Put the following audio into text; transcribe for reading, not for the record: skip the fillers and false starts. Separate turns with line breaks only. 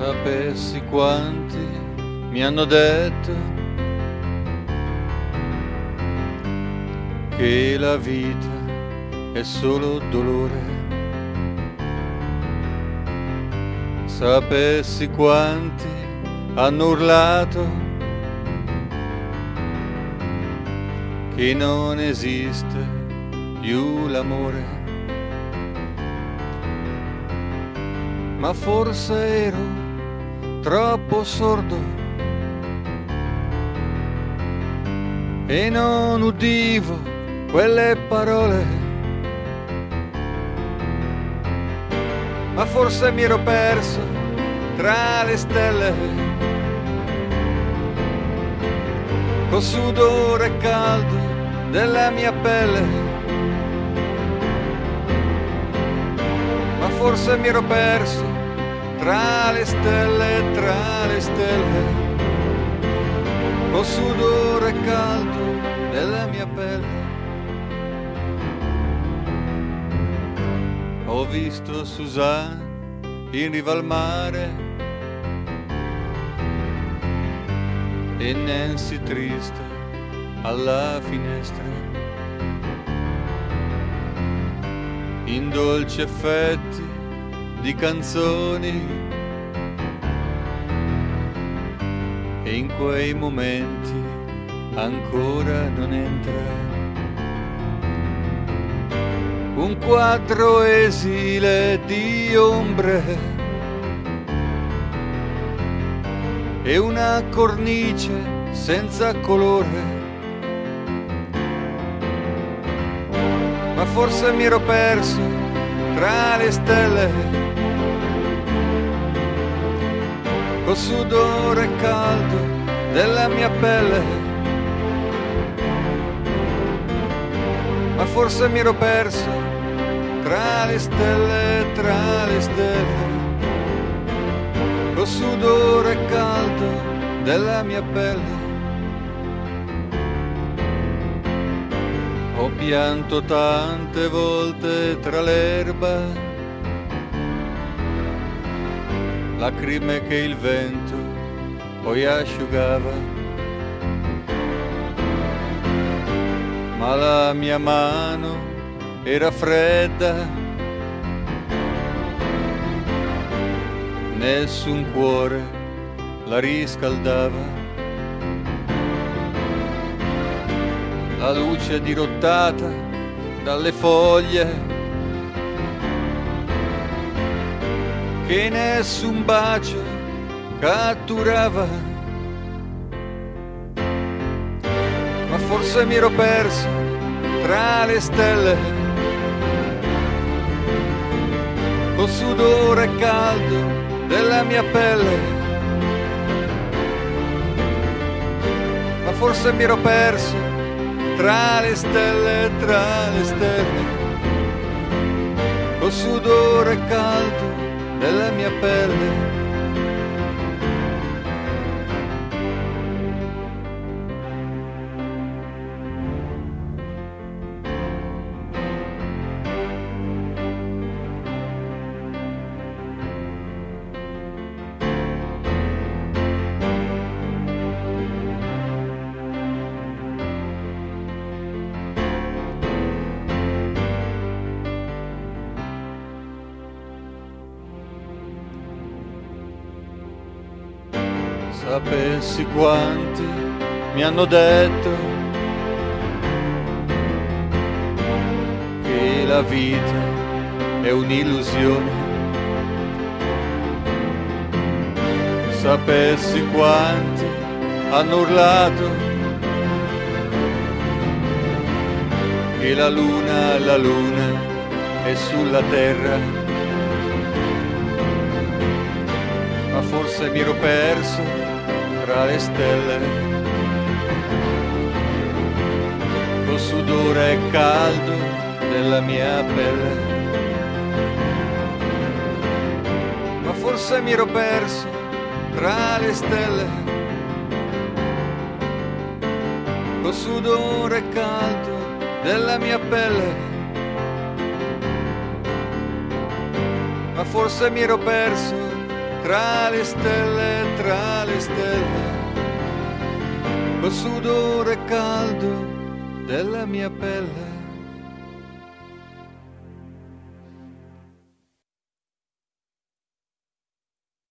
Sapessi quanti mi hanno detto che la vita è solo dolore. Sapessi quanti hanno urlato che non esiste più l'amore. Ma forse ero troppo sordo e non udivo quelle parole. Ma forse mi ero perso tra le stelle, col sudore caldo della mia pelle. Ma forse mi ero perso tra le stelle, col sudore caldo della mia pelle. Ho visto Suzanne in riva al mare e Nancy triste alla finestra, in dolci effetti di canzoni, e in quei momenti ancora non entra un quadro esile di ombre e una cornice senza colore. Ma forse mi ero perso tra le stelle, col sudore caldo della mia pelle. Ma forse mi ero perso tra le stelle, col sudore caldo della mia pelle. Ho pianto tante volte tra l'erba, lacrime che il vento poi asciugava. Ma la mia mano era fredda, nessun cuore la riscaldava. La luce dirottata dalle foglie che nessun bacio catturava. Ma forse mi ero perso tra le stelle, col sudore caldo della mia pelle. Ma forse mi ero perso tra le stelle, col sudore caldo della mia pelle. Sapessi quanti mi hanno detto che la vita è un'illusione. Sapessi quanti hanno urlato che la luna è sulla terra. Ma forse mi ero perso tra le stelle, col sudore caldo della mia pelle. Ma forse mi ero perso tra le stelle, col sudore caldo della mia pelle. Ma forse mi ero perso tra le stelle, col sudore caldo della mia pelle.